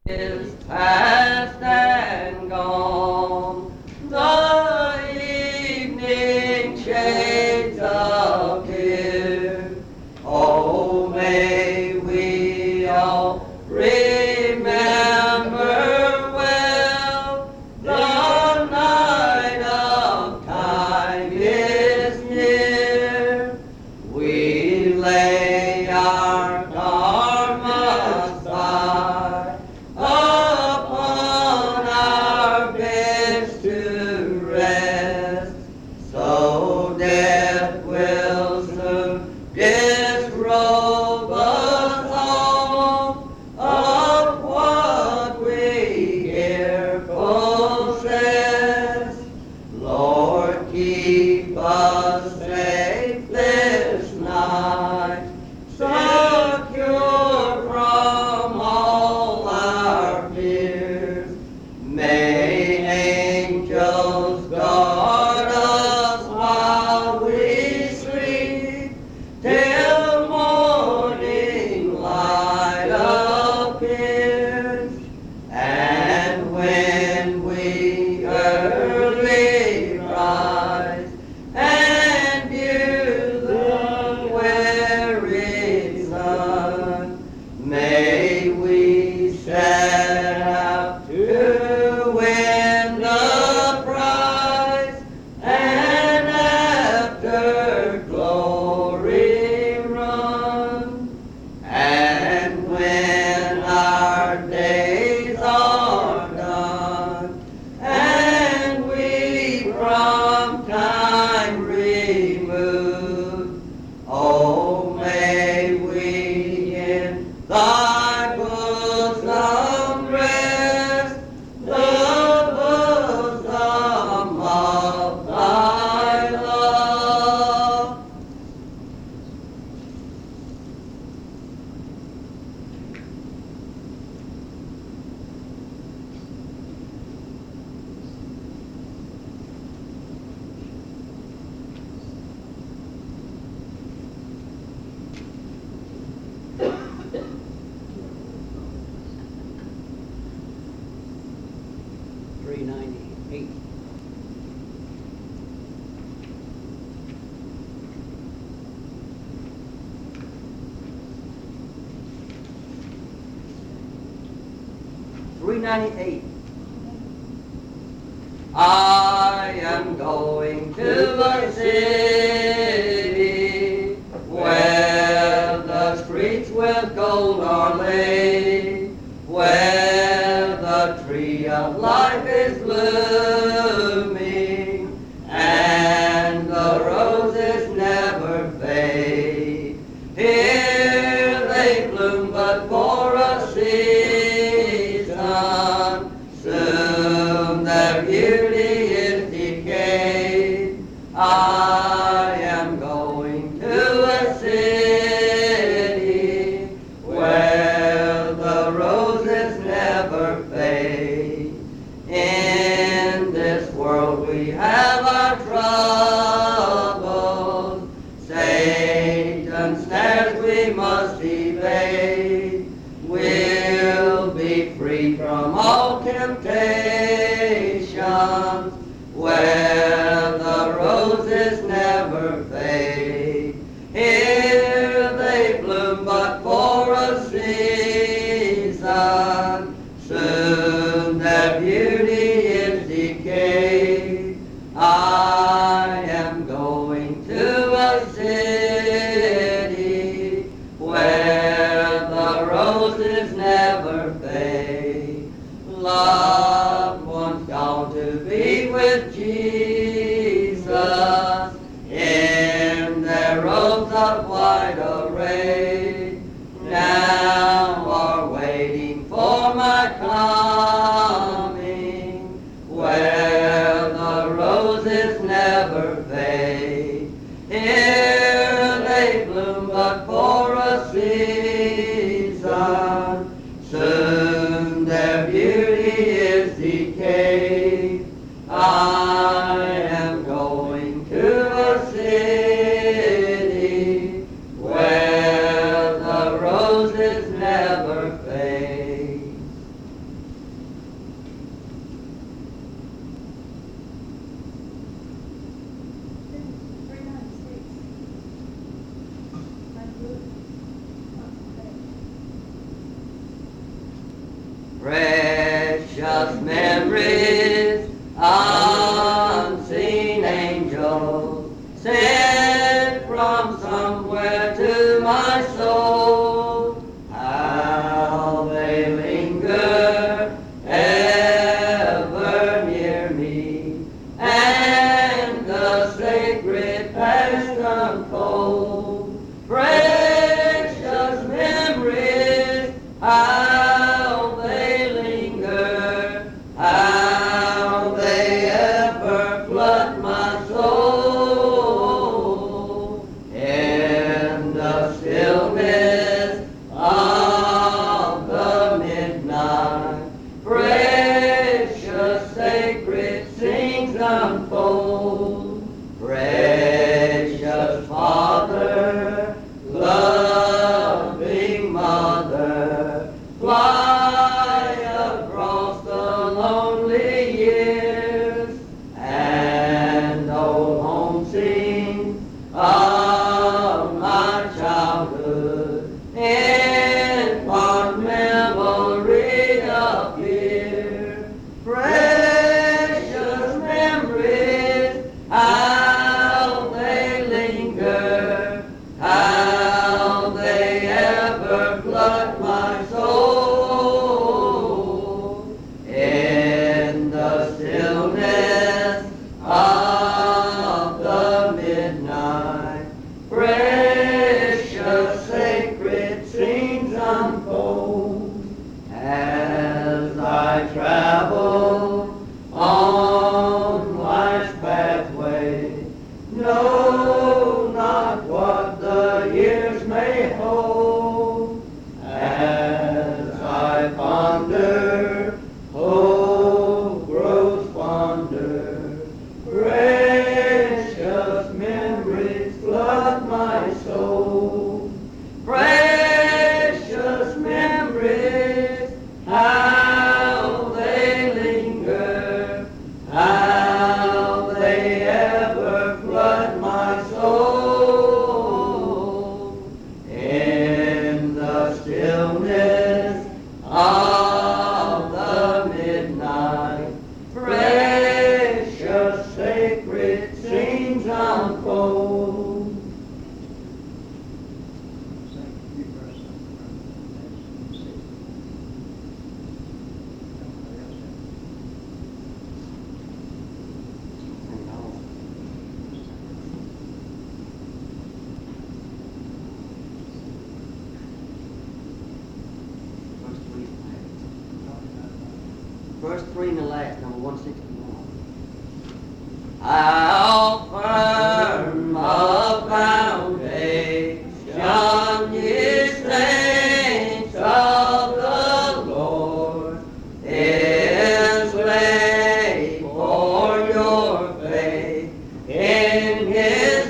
is past and gone. The evening shades appear. Oh, may we all remember well the night of time is near. We lay our garments by upon our beds to rest, so death will soon disrobe us all of what we here possess. Lord, keep us safe this night, secure from all our fears. May angels guard us while we sleep, till morning light appears. And when we early rise and view the weary sun, may we set out to win the prize, and after glory run. And when our days are done, and we from time removed, oh, may we in thy bosom rest, the bosom of thy love. $398. $398. I am going to a city where the streets with gold are laid, where the tree of life is blooming, and the roses never fade. Here they bloom but for a season, soon their beauty is decayed. I am going to a city where the roses never fade. In this world we have our troubles, Satan's snares we must evade. We'll be free from all temptations, where the roses never fade. Here they bloom but for a season, soon their beauty is decayed. I am going to a city where the roses never fade. Loved ones gone to be with Jesus, in their robes of white array, now are waiting for my coming, where the roses never fade. Here they bloom but for a season, soon their beauty is Precious memories, unseen angels, sent from somewhere to my soul. How they linger ever near me, and the sacred past unfold. Precious memories, how they linger, how they ever flood my soul. In the stillness of the midnight, precious sacred scenes unfold. Precious Father, loving Mother, fly across the lonely years, and old home scenes of my childhood in fond memory appear. Precious memories, how they linger, how they ever flood my soul. In the stillness of the midnight, precious sacred scenes unfold. As I travel on life's pathway, know not what the years may hold. As I ponder, hope grows fonder. Precious memories flood my soul. Precious memories, how they linger, how they ever flood my soul. In the stillness of the midnight, precious sacred scenes unfold. Verse 3 in the last, number 161. How firm a foundation, ye saints of the Lord, is laid for your faith in His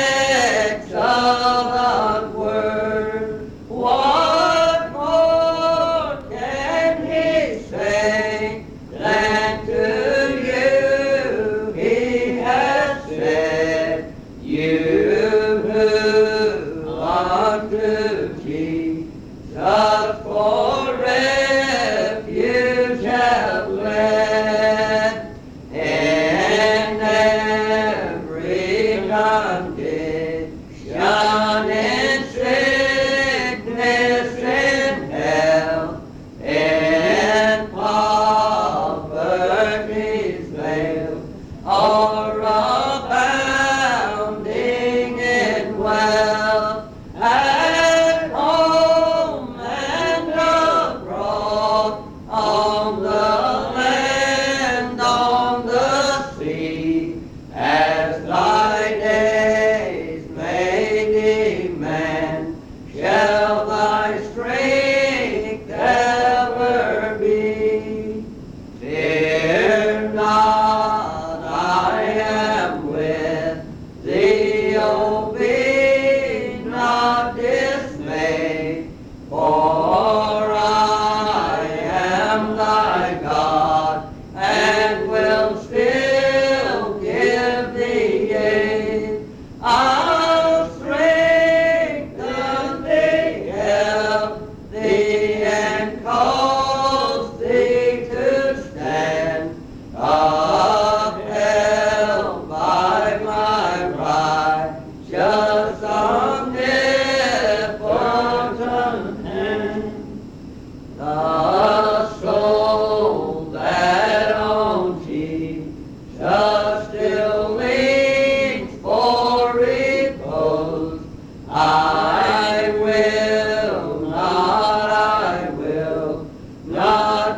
excellent word. What more can He say than to you He has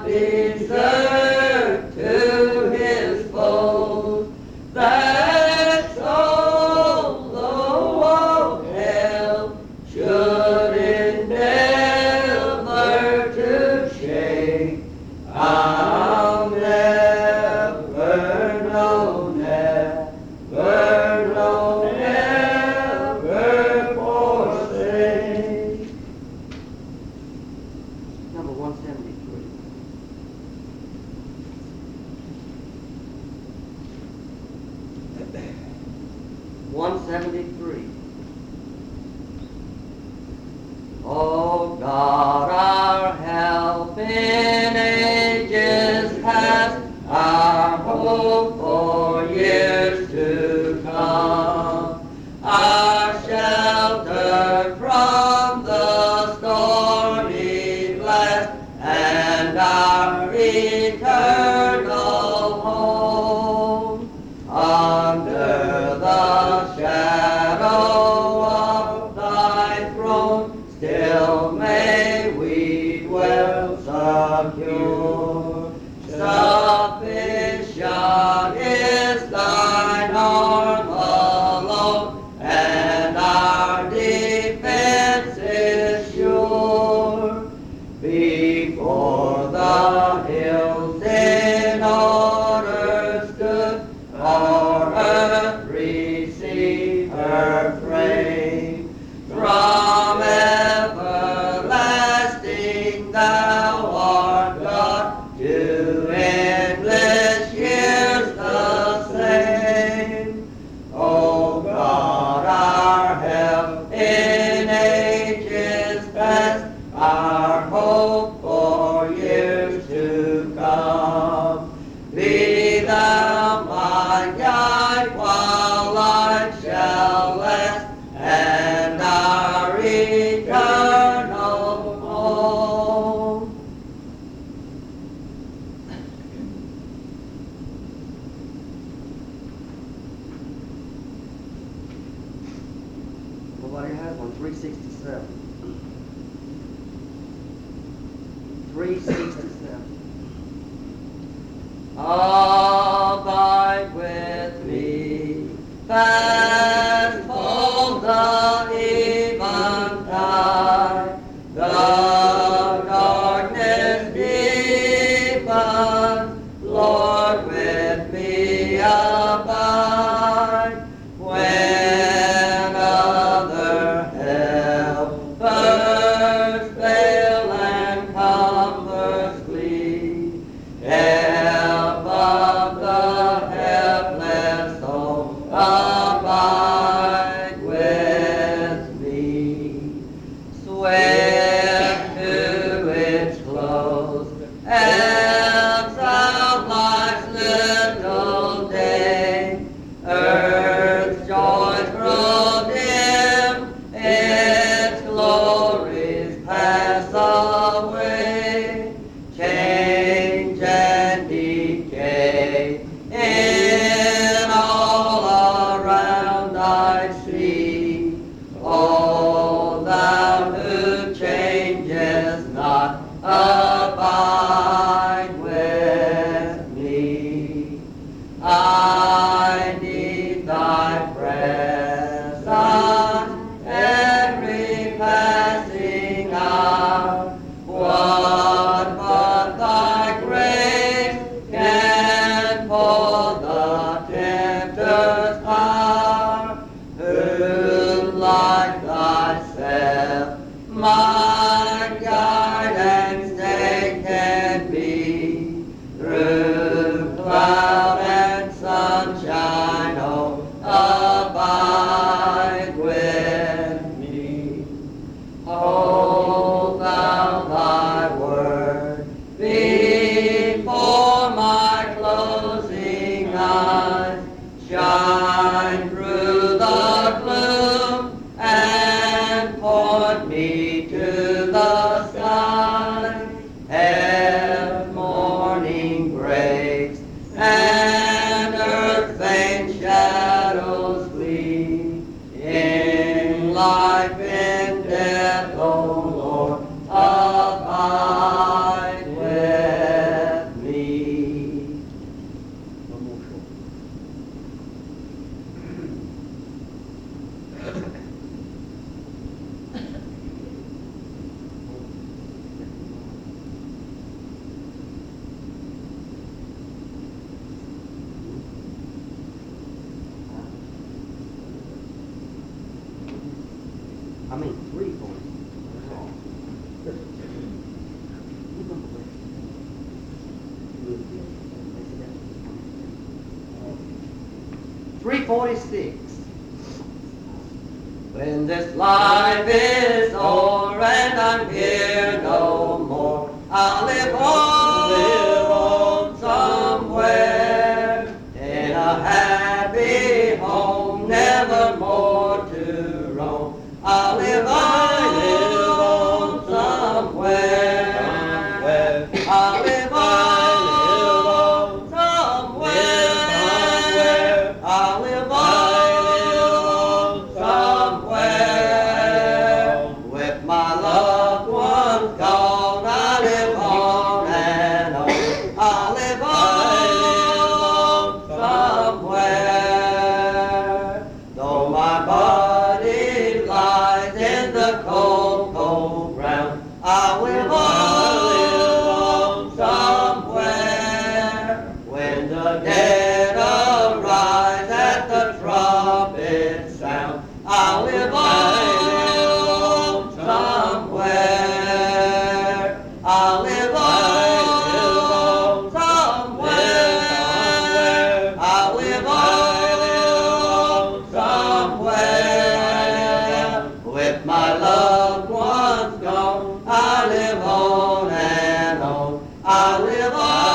desert to his foes. That soul, though of hell, should endeavor to shake. I'll never, no, never, no, never forsake. Number 173. Oh God, our help in ages past, our hope for years to come, our shelter from the stormy blast, and our eternal home. Under the shadow of thy throne, still may we dwell secure. Sufficient is thine arm alone, and our defense is sure. Before the hills in order stood, or earth receive her frame. From everlasting thou art God, to endless years the same. O God, our help in ages past, our hope for years to come. Be thou my guide while life shall last, and our eternal home. Nobody has one. 367. 367. Abide with me, fast falls the eventide, the darkness deepens, Lord, with me abide. When other helpers fail and comforts flee, help us 346. When this life is o'er and I'm here no more, I'll live on somewhere in a happy home, never more to roam. I'll live on somewhere. I'll live on somewhere. I'll live on somewhere. With my loved ones gone, I live on and on. I'll live on somewhere. Though my body lies in the cold, cold ground, I'll live on somewhere. When the dead arise at the trumpet sound, I'll live on somewhere. I'll live on somewhere. I'll live on somewhere. With my loved ones gone, I live on and on. I live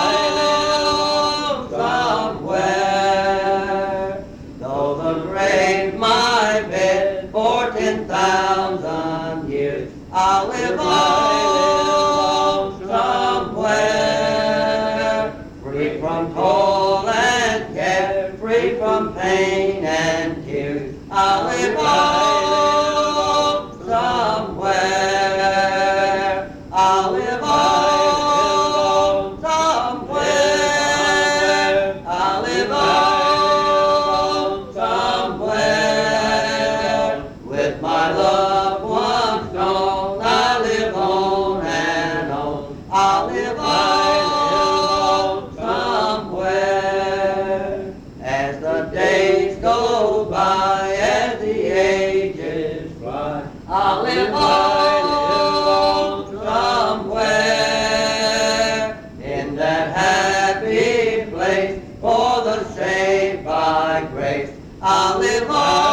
on somewhere. Though the grave my bed for 10,000 years, I'll live on somewhere. Free from toil and care, free from pain and tears, I'll live on somewhere. I'll live on somewhere. I'll live on somewhere. With my loved ones gone, I live on and on. I'll live on somewhere. As the days go by, as the ages fly, I'll live on somewhere in that happy place for the saved by grace. I'll live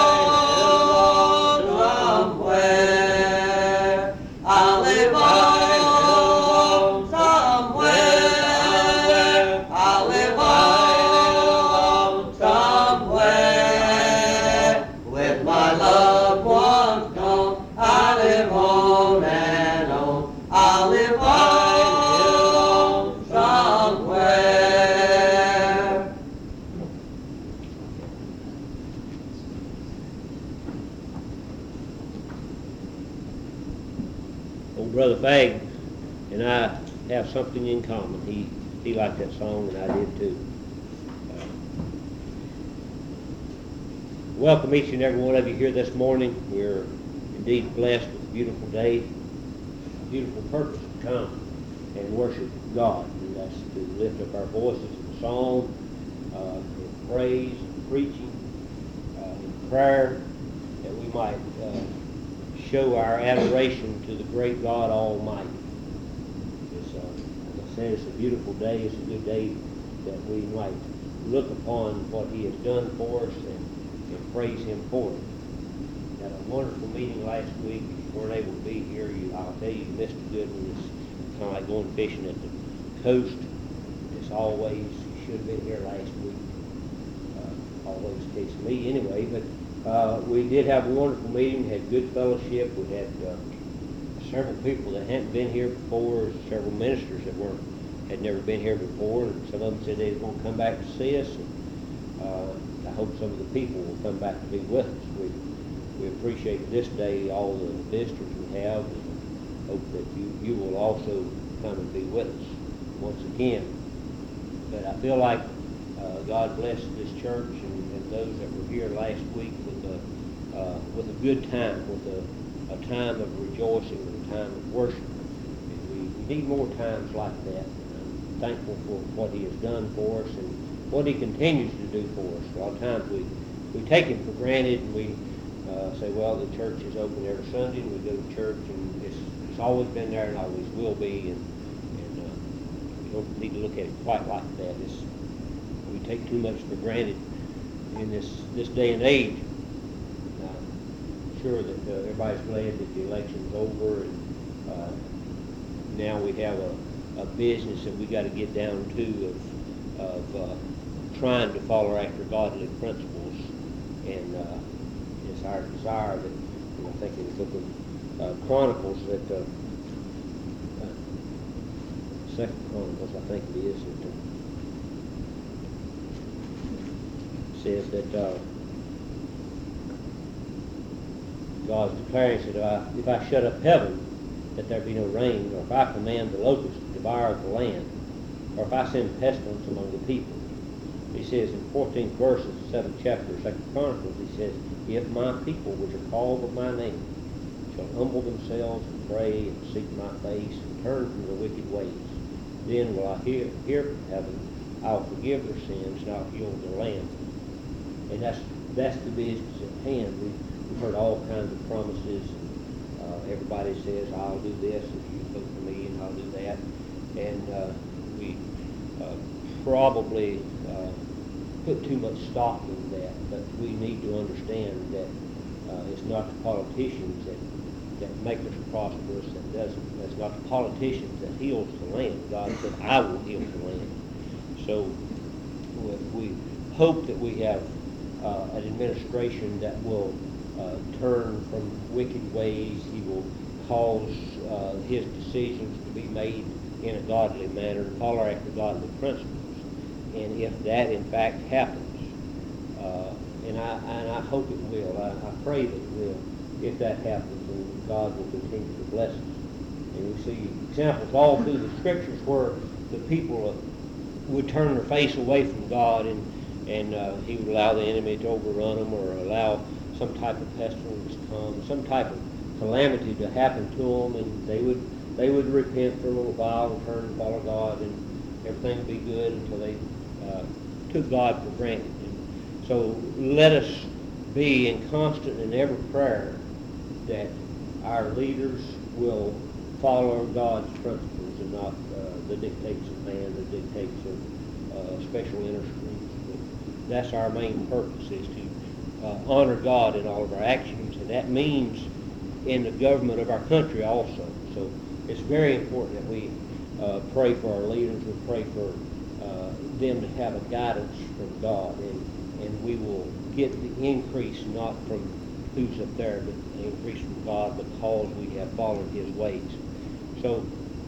on somewhere. I'll live on somewhere. I'll live on somewhere. With my loved ones gone, I live on and on. I'll live on somewhere. Old Brother Fagg and I have something in common. He liked that song and I did too. Welcome each and every one of you here this morning. We're indeed blessed with a beautiful day, a beautiful purpose to come and worship God. And that's to lift up our voices in song, in praise, in preaching, in prayer, that we might show our adoration to the great God Almighty. As I said, it's a beautiful day. It's a good day that we might look upon what He has done for us and praise Him for it. We had a wonderful meeting last week. If you weren't able to be here, I'll tell you missed a good one. It's kind of like going fishing at the coast. It's always, you should have been here last week. Always the case of me anyway, but we did have a wonderful meeting, had good fellowship. We had several people that hadn't been here before, several ministers that had never been here before, and some of them said they were going to come back to see us. And, I hope some of the people will come back to be with us. We appreciate this day, all the visitors we have, and hope that you will also come and be with us once again. But I feel like God blessed this church and those that were here last week with a good time, with a time of rejoicing and a time of worship. And we need more times like that. I'm thankful for what He has done for us and what He continues to do for us. A lot of times we take Him for granted, and we say, well, the church is open every Sunday, and we go to church, and it's always been there and always will be, and we don't need to look at it quite like that. We take too much for granted in this day and age. I'm sure that everybody's glad that the election's over, and now we have a business that we got to get down to of trying to follow after godly principles, and it's our desire that, I think in the book of Chronicles, that Second Chronicles, I think it is, that says that God's declaring that if I shut up heaven, that there be no rain, or if I command the locusts to devour the land, or if I send pestilence among the people. He says in 14th verse of the 7th chapter of 2nd Chronicles, he says, if my people, which are called by my name, shall humble themselves and pray and seek my face and turn from their wicked ways, then will I hear from heaven, I'll forgive their sins, and I'll heal their land. And that's the business at hand. We've heard all kinds of promises. Everybody says, I'll do this if you vote for me, and I'll do that. And we probably put too much stock in that, but we need to understand that it's not the politicians that make us prosperous, that's not the politicians that heals the land. God said, I will heal the land. So we hope that we have an administration that will turn from wicked ways. He will cause his decisions to be made in a godly manner, follow after godly principles. And if that in fact happens, and I hope it will, I pray that it will, if that happens, and God will continue to bless us. And we see examples all through the scriptures where the people would turn their face away from God, and he would allow the enemy to overrun them, or allow some type of pestilence to come, some type of calamity to happen to them, and they would repent for a little while and turn and follow God, and everything would be good until they took God for granted. And so let us be in constant and ever prayer that our leaders will follow God's principles and not the dictates of man, the dictates of special interest groups. But that's our main purpose, is to honor God in all of our actions, and that means in the government of our country also. So it's very important that we pray for our leaders, we pray for them to have a guidance from God, and we will get the increase not from who's up there, but the increase from God, because we have followed his ways. So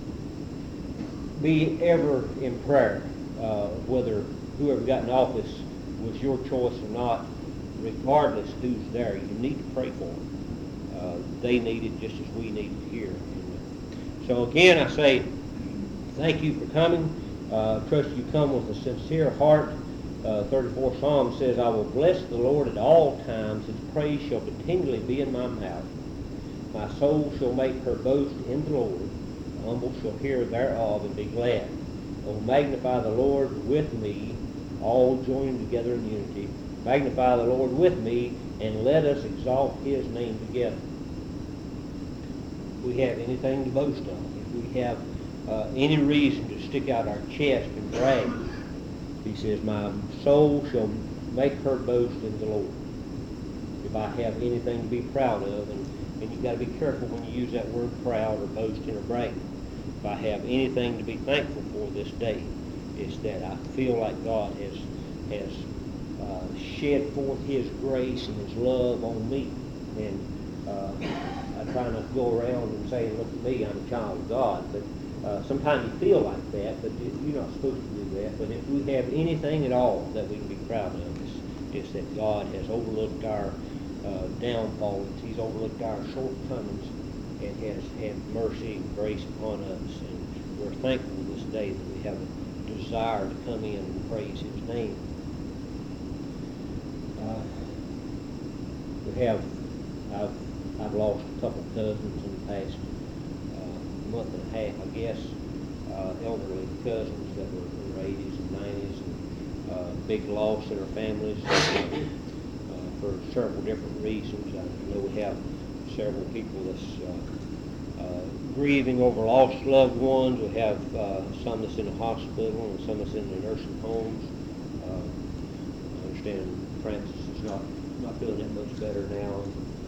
be ever in prayer, whether whoever got in office was your choice or not, regardless who's there, you need to pray for them. They need it just as we need it here. So again, I say thank you for coming. Trust you come with a sincere heart. 34th Psalm says, I will bless the Lord at all times. His praise shall continually be in my mouth. My soul shall make her boast in the Lord. The humble shall hear thereof and be glad. O magnify the Lord with me, all joined together in unity. Magnify the Lord with me, and let us exalt his name together. If we have anything to boast of, if we have any reason to stick out our chest and brag, he says, my soul shall make her boast in the Lord. If I have anything to be proud of, and you've got to be careful when you use that word proud or boasting or bragging. If I have anything to be thankful for this day, it's that I feel like God has shed forth his grace and his love on me. And I try not to go around and say, look at me, I'm a child of God. But sometimes you feel like that, but you're not supposed to do that. But if we have anything at all that we can be proud of, it's that God has overlooked our downfalls. He's overlooked our shortcomings and has had mercy and grace upon us. And we're thankful this day that we have a desire to come in and praise his name. I've lost a couple of cousins in the past month and a half, I guess, elderly cousins that were in their 80s and 90s, and big loss in our families for several different reasons. I know we have several people that's grieving over lost loved ones. We have some that's in the hospital and some that's in the nursing homes. understand Francis is not feeling that much better now.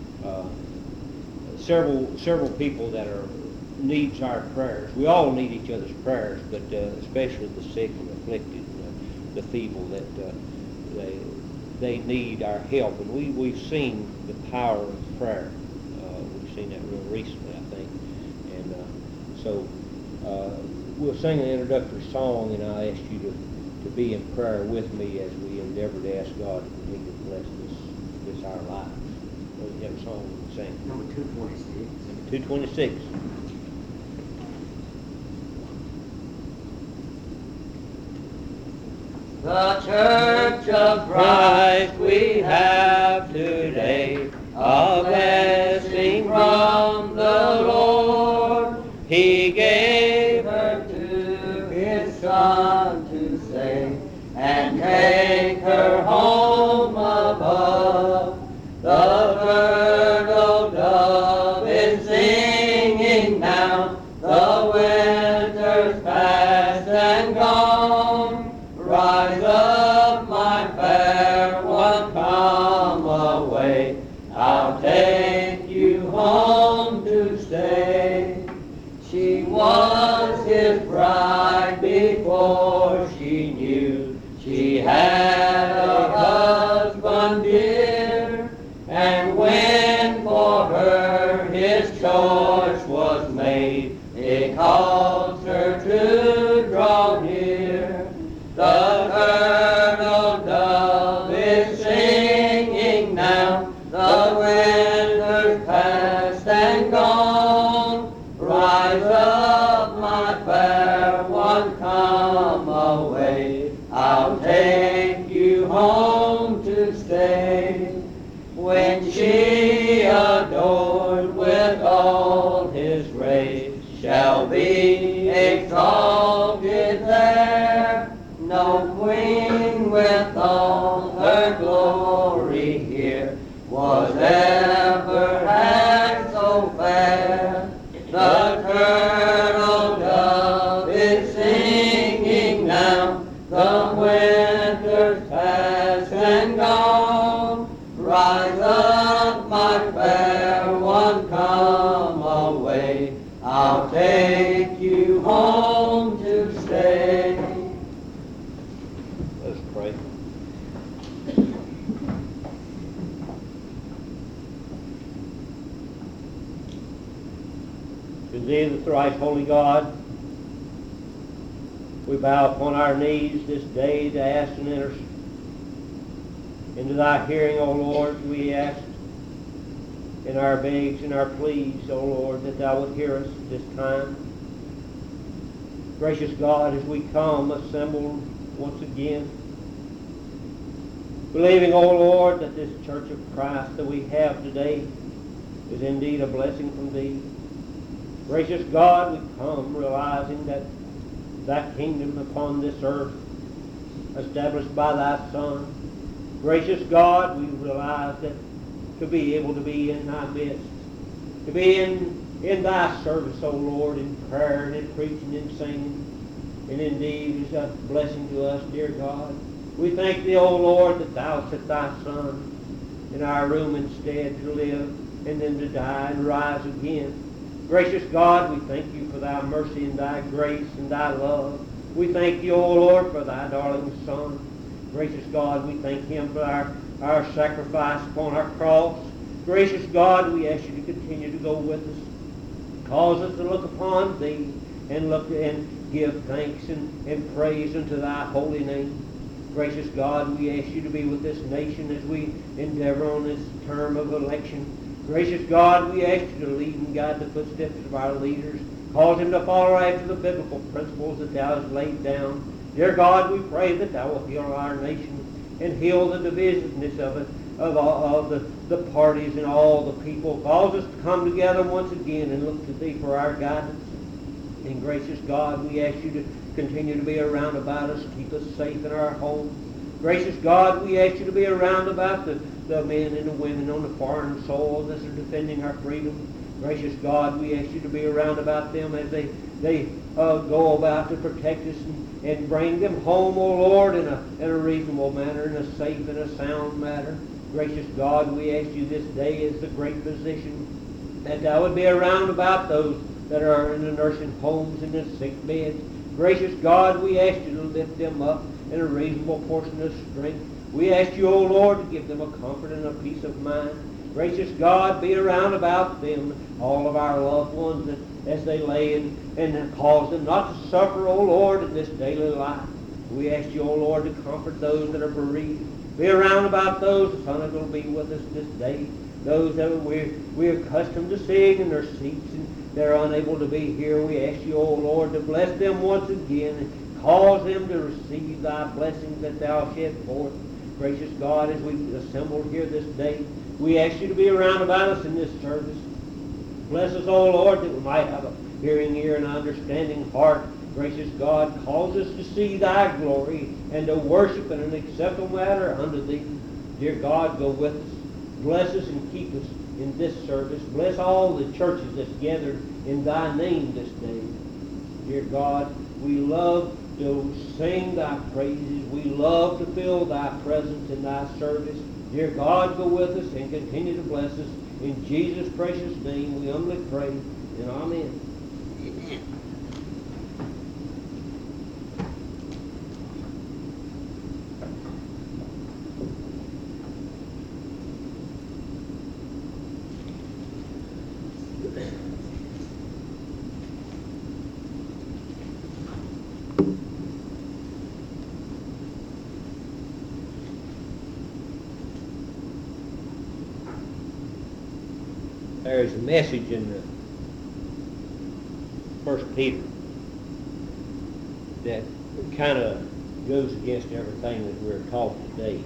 Several people that needs our prayers. We all need each other's prayers, but especially the sick and afflicted, the feeble, that they need our help. And we've seen the power of prayer. We've seen that real recently, I think. And so we'll sing an introductory song, and I ask you to be in prayer with me as we endeavor to ask God to continue to bless this our lives. So we have a song we can sing. Number 226. Number 226. The Church of Christ we have today, a blessing from the Lord. He gave her to His Son to save and take her home above. The turtle dove is singing now, the winter's past and gone. Rise up, my fair one, come away. I'll take you home to stay. She was His bride before she knew she had a husband dear. And when for her His choice was made, it caused her to draw near. The turtle dove is singing now, the winter's past and gone. Rise up, my fair one, come away. I'll take you home to stay. When she adored with all His race shall be exalted there. No queen with all her glory here was ever half so fair. The turtle dove is singing now, the winter's past and gone. Rise up, my fair one, come away. I'll take you home to stay. Let's pray. To Thee, the thrice holy God, we bow upon our knees this day to ask and enter into Thy hearing, O Lord. We ask in our begs and our pleas, O Lord, that Thou would hear us this time. Gracious God, as we come assembled once again, believing, O Lord, that this Church of Christ that we have today is indeed a blessing from Thee. Gracious God, we come realizing that Thy kingdom upon this earth, established by Thy Son. Gracious God, we realize that to be able to be in Thy midst, to be in Thy service, O Lord, in prayer and in preaching and singing, and indeed is a blessing to us, dear God. We thank Thee, O Lord, that Thou set Thy Son in our room instead to live and then to die and rise again. Gracious God, we thank You for Thy mercy and Thy grace and Thy love. We thank You, O Lord, for Thy darling Son. Gracious God, we thank Him for our sacrifice upon our cross. Gracious God, we ask You to continue to go with us. Cause us to look upon Thee and look and give thanks and praise unto Thy holy name. Gracious God, we ask You to be with this nation as we endeavor on this term of election. Gracious God, we ask You to lead and guide the footsteps of our leaders. Cause them to follow after the biblical principles that Thou hast laid down. Dear God, we pray that Thou will heal our nation and heal the divisiveness of it, of all the parties and all the people. Cause us to come together once again and look to Thee for our guidance. And gracious God, we ask You to continue to be around about us, keep us safe in our homes. Gracious God, we ask You to be around about the men and the women on the foreign soil that are defending our freedom. Gracious God, we ask You to be around about them as they go about to protect us and bring them home, O Lord, in a reasonable manner, in a safe and a sound manner. Gracious God, we ask you this day as the great physician, that thou would be around about those that are in the nursing homes and the sick beds. Gracious God, we ask you to lift them up in a reasonable portion of strength. We ask you, O Lord, to give them a comfort and a peace of mind. Gracious God, be around about them, all of our loved ones, as they lay and cause them not to suffer, O Lord, in this daily life. We ask you, O Lord, to comfort those that are bereaved. Be around about those that's unable to be with us this day, those that we're accustomed to seeing in their seats and they're unable to be here. We ask you, O Lord, to bless them once again and cause them to receive thy blessings that thou shed forth. Gracious God, as we assemble here this day, we ask you to be around about us in this service. Bless us, O Lord, that we might have a hearing ear and an understanding heart. Gracious God, cause us to see thy glory and to worship in an acceptable manner unto thee. Dear God, go with us. Bless us and keep us in this service. Bless all the churches that's gathered in thy name this day. Dear God, we love to sing thy praises. We love to feel thy presence in thy service. Dear God, go with us and continue to bless us. In Jesus' precious name we humbly pray, and amen. Amen. There's a message in the 1 Peter that kind of goes against everything that we're taught today.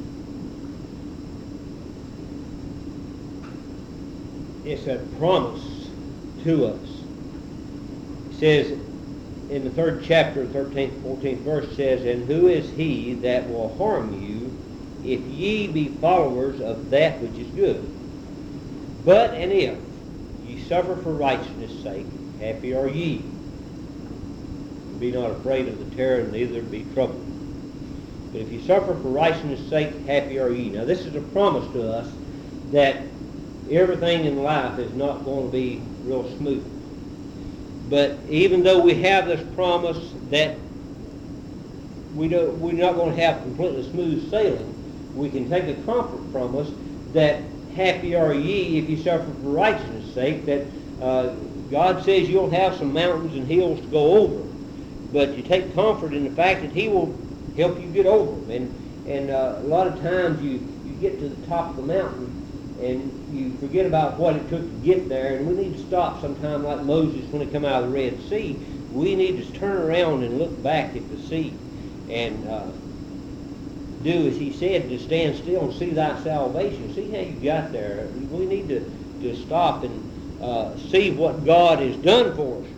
It's a promise to us. It says in the 3rd chapter, 13th, 14th verse says, "And who is he that will harm you if ye be followers of that which is good? But and if ye suffer for righteousness' sake, happy are ye. Be not afraid of the terror, neither be troubled. But if ye suffer for righteousness' sake, happy are ye." Now this is a promise to us that everything in life is not going to be real smooth. But even though we have this promise that we're not going to have completely smooth sailing, we can take a comfort from us that happy are ye if you suffer for righteousness' sake, that God says you'll have some mountains and hills to go over, but you take comfort in the fact that he will help you get over them. And a lot of times you get to the top of the mountain and you forget about what it took to get there, and we need to stop sometime like Moses when he come out of the Red Sea. We need to turn around and look back at the sea and do as he said, to stand still and see thy salvation. See how you got there. We need to stop and see what God has done for us.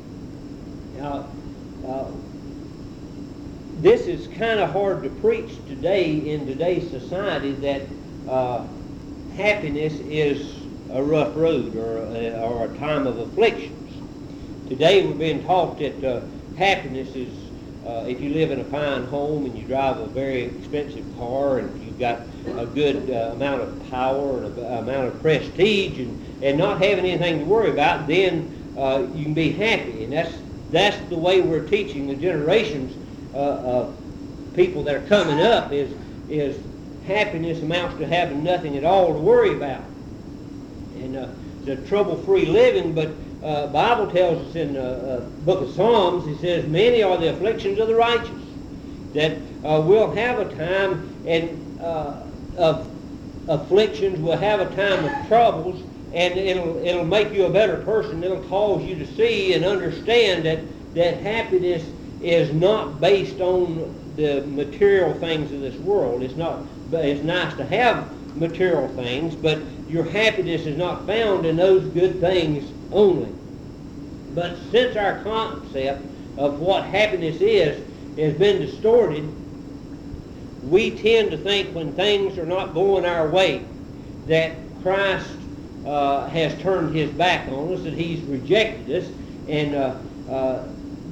Now, this is kind of hard to preach today in today's society, that happiness is a rough road or a time of afflictions. Today we're being taught that happiness is if you live in a fine home and you drive a very expensive car and you've got a good amount of power and amount of prestige and not having anything to worry about, then you can be happy. And that's the way we're teaching the generations of people that are coming up is happiness amounts to having nothing at all to worry about. And the trouble-free living, but Bible tells us in the book of Psalms, it says, many are the afflictions of the righteous, that we'll have a time of afflictions, we'll have a time of troubles, and it'll make you a better person. It'll cause you to see and understand that happiness is not based on the material things of this world. It's nice to have material things, but your happiness is not found in those good things only. But since our concept of what happiness is has been distorted, we tend to think when things are not going our way that Christ has turned his back on us, that he's rejected us, and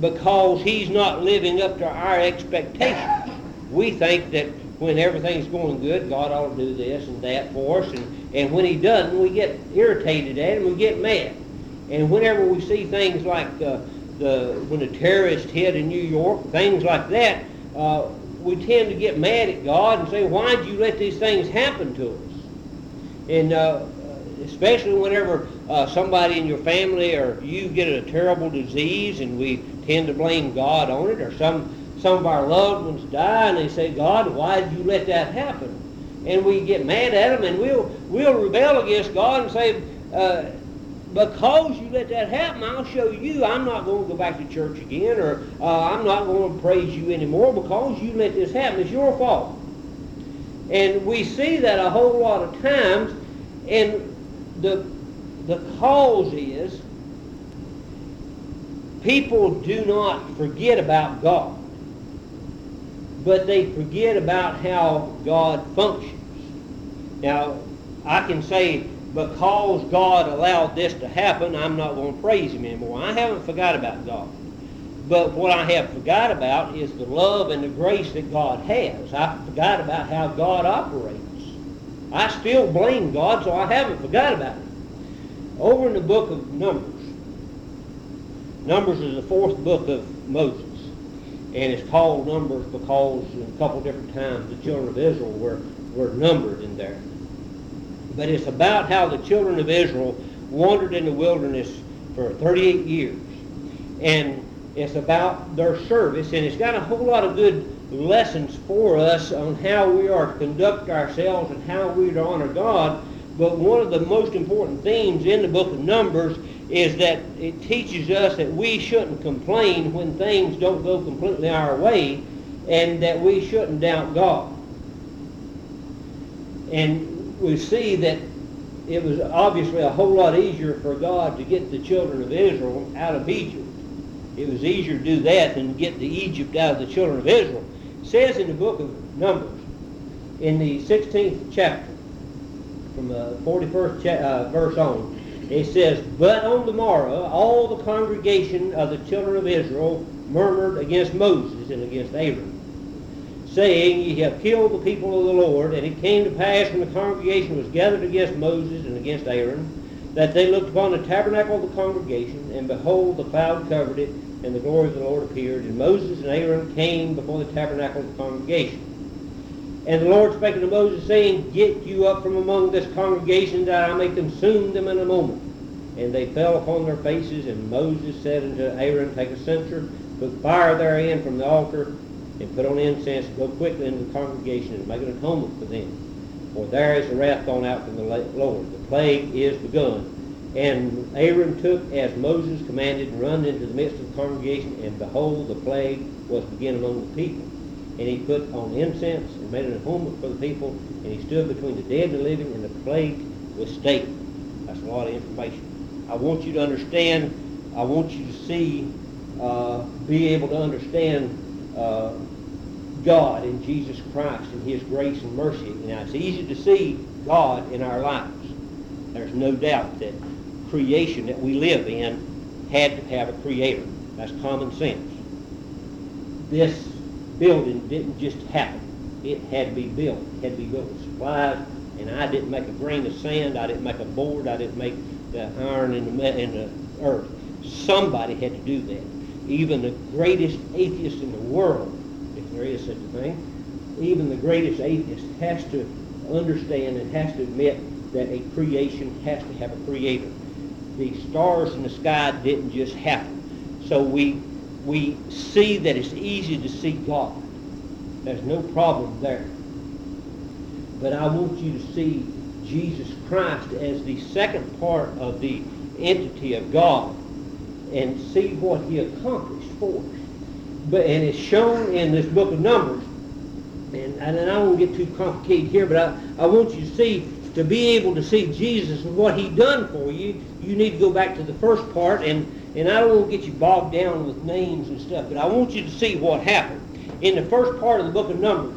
because he's not living up to our expectations. We think that when everything's going good, God ought to do this and that for us, and when he doesn't, we get irritated at him, we get mad. And whenever we see things like when the terrorists hit in New York, things like that, we tend to get mad at God and say, why did you let these things happen to us? And especially whenever somebody in your family or you get a terrible disease, and we tend to blame God on it, or some of our loved ones die and they say, God, why did you let that happen? And we get mad at them, and we'll rebel against God and say, because you let that happen, I'll show you I'm not going to go back to church again, or I'm not going to praise you anymore because you let this happen. It's your fault. And we see that a whole lot of times, and the cause is people do not forget about God, but they forget about how God functions. Now, I can say, because God allowed this to happen, I'm not going to praise him anymore. I haven't forgot about God. But what I have forgot about is the love and the grace that God has. I forgot about how God operates. I still blame God, so I haven't forgot about it. Over in the book of Numbers. Numbers is the fourth book of Moses. And it's called Numbers because a couple different times the children of Israel were numbered in there. But it's about how the children of Israel wandered in the wilderness for 38 years. And it's about their service, and it's got a whole lot of good lessons for us on how we are to conduct ourselves and how we are to honor God. But one of the most important themes in the book of Numbers is that it teaches us that we shouldn't complain when things don't go completely our way, and that we shouldn't doubt God. And we see that it was obviously a whole lot easier for God to get the children of Israel out of Egypt. It was easier to do that than get the Egypt out of the children of Israel. It says in the book of Numbers, in the 16th chapter, from the 41st verse on, it says, But on the morrow all the congregation of the children of Israel murmured against Moses and against Aaron, saying, Ye have killed the people of the Lord. And it came to pass, when the congregation was gathered against Moses and against Aaron, that they looked upon the tabernacle of the congregation, and behold, the cloud covered it, and the glory of the Lord appeared. And Moses and Aaron came before the tabernacle of the congregation. And the Lord spake unto Moses, saying, Get you up from among this congregation, that I may consume them in a moment. And they fell upon their faces, and Moses said unto Aaron, Take a censer, put fire therein from the altar, and put on incense, and go quickly into the congregation, and make an atonement for them. For there is the wrath gone out from the Lord. The plague is begun. And Aaron took as Moses commanded, and run into the midst of the congregation, and behold, the plague was begun among the people. And he put on incense, and made an atonement for the people, and he stood between the dead and the living, and the plague was stayed. That's a lot of information. I want you to understand, I want you to see, be able to understand God in Jesus Christ and his grace and mercy. Now, it's easy to see God in our lives. There's no doubt that creation that we live in had to have a creator. That's common sense. This building didn't just happen. It had to be built. It had to be built with supplies, and I didn't make a grain of sand. I didn't make a board. I didn't make the iron in the earth. Somebody had to do that. Even the greatest atheist in the world, if there is such a thing, even the greatest atheist has to understand and has to admit that a creation has to have a creator. The stars in the sky didn't just happen. So we see that it's easy to see God. There's no problem there. But I want you to see Jesus Christ as the second part of the entity of God and see what he accomplished for us. And it's shown in this book of Numbers. And I won't get too complicated here, but I want you to see, to be able to see Jesus and what he done for you, you need to go back to the first part, and I don't want to get you bogged down with names and stuff, but I want you to see what happened. In the first part of the book of Numbers,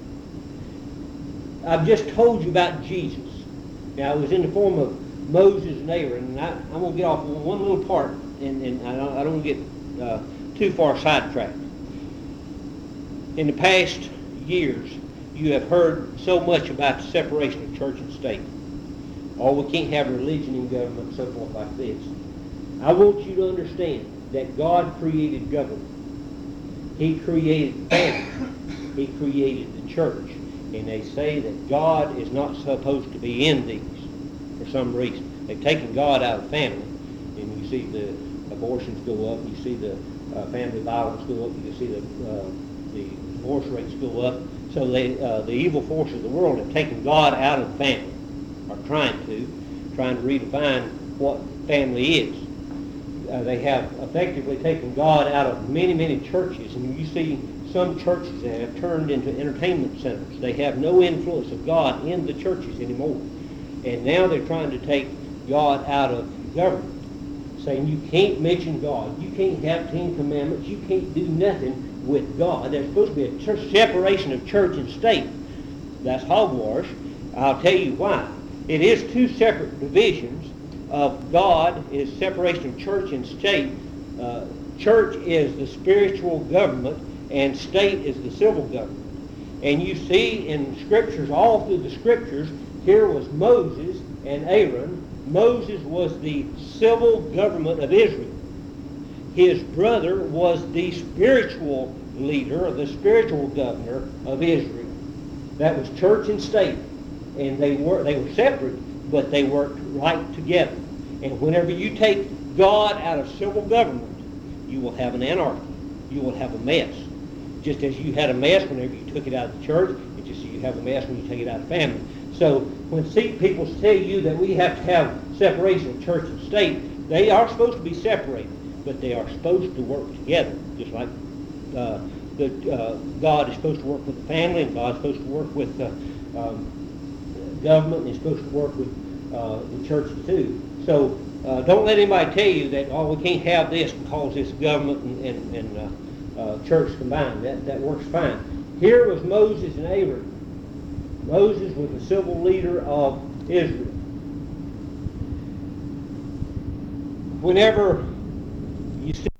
I've just told you about Jesus. Now, it was in the form of Moses and Aaron, and I'm going to get off on one little part, and I don't want to get too far sidetracked. In the past years, you have heard so much about the separation of church and state. Oh, we can't have religion in government and so forth like this. I want you to understand that God created government. He created family. He created the church. And they say that God is not supposed to be in these for some reason. They've taken God out of family. And you see the abortions go up. You see the family violence go up. You see the divorce rates go up. So the evil forces of the world have taken God out of the family, or trying to redefine what family is. They have effectively taken God out of many, many churches, and you see some churches that have turned into entertainment centers. They have no influence of God in the churches anymore. And now they're trying to take God out of government, saying you can't mention God, you can't have 10 commandments, you can't do nothing with God. There's supposed to be a separation of church and state. That's hogwash. I'll tell you why. It is two separate divisions of God, is separation of church and state. Church is the spiritual government, and state is the civil government. And you see in scriptures, all through the scriptures, here was Moses and Aaron. Moses was the civil government of Israel. His brother was the spiritual leader, or the spiritual governor of Israel. That was church and state. And they were separate, but they worked right together. And whenever you take God out of civil government, you will have an anarchy. You will have a mess. Just as you had a mess whenever you took it out of the church, and just as you have a mess when you take it out of family. So when people tell you that we have to have separation of church and state, they are supposed to be separated, but they are supposed to work together, just like God is supposed to work with the family, and God is supposed to work with government, and is supposed to work with the church too. So don't let anybody tell you that, oh, we can't have this because it's government and church combined. That works fine. Here was Moses and Aaron. Moses was the civil leader of Israel. Whenever you see